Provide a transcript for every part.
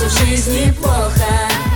все в жизни плохо.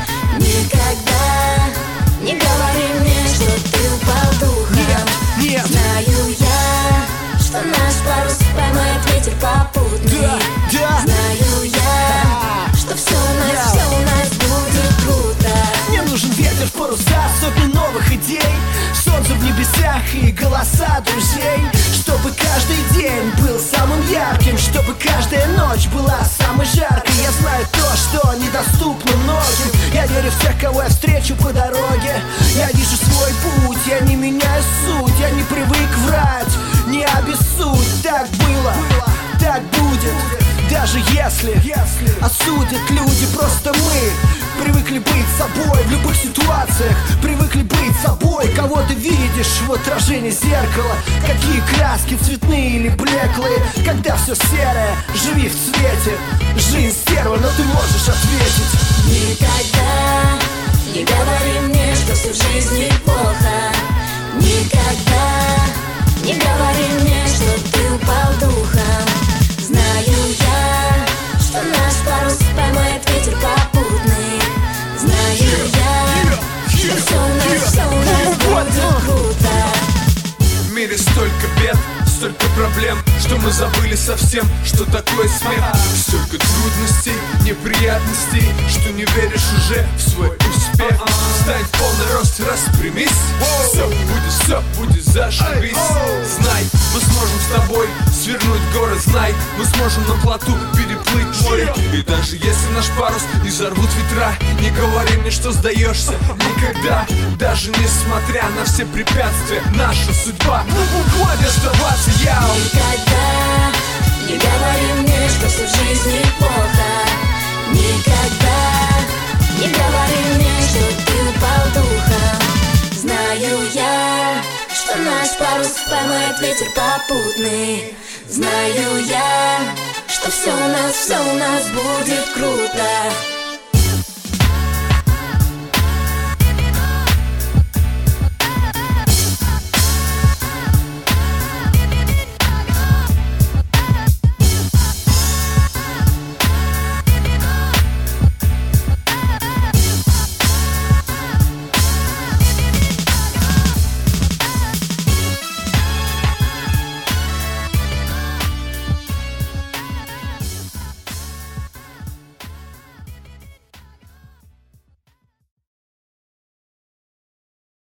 Никогда не говори мне, что ты упал духом. Знаю я, что наш парус поймает ветер попутный. Знаю я, что все у нас будет круто. Мне нужен ветер в паруса, сотни новых идей, солнце в небесах и голоса друзей. Чтобы каждый день был самым ярким, чтобы каждая ночь была самой жаркой. Я знаю то, что недоступно многим. Я верю в тех, кого я встречу по дороге. Я вижу свой путь, я не меняю суть. Я не привык врать, не обессудь. Так было, так будет, даже если осудят люди. Просто мы привыкли быть собой в любых ситуациях, привыкли быть собой. Кого ты видишь в отражении зеркала? Какие краски, цветные или блеклые? Когда все серое, живи в цвете. Жизнь стерва, но ты можешь ответить. Никогда не говори мне, что все в жизни плохо. Никогда не говори мне, что ты упал духом. Знаю я, что наш парус поймает ветер попутный. Знаю я, что все у нас будет круто. В мире столько бед, столько проблем, что мы забыли совсем, что такое смех. Столько трудностей, неприятностей, что не веришь уже в свой успех. Встань в полный рост, распрямись. Все будет зашибись. Знай, мы сможем с тобой свернуть город. Знай, мы сможем на плоту переплыть море. И даже если наш парус не взорвут ветра, не говори мне, что сдаешься никогда. Даже несмотря на все препятствия, наша судьба в угоде оставаться. Никогда не говори мне, что все в жизни плохо. Никогда не говори мне, что ты упал духом. Знаю я, что наш парус поймает ветер попутный. Знаю я, что все у нас будет круто.